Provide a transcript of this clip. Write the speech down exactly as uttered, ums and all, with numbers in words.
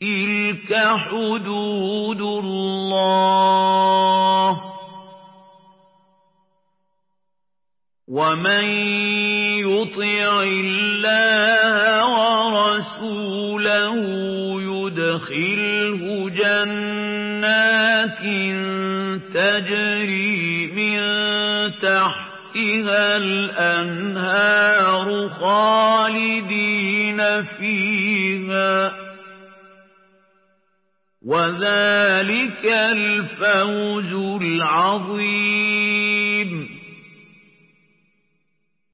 تِلْكَ حُدُودُ اللَّهِ ۚ وَمَن يُطِعِ اللَّهَ وَرَسُولَهُ يُدْخِلْهُ جَنَّاتٍ تَجْرِي مِن تَحْتِهَا الْأَنْهَارُ خَالِدِينَ فِيهَا ۚ وَذَٰلِكَ الْفَوْزُ الْعَظِيمُ.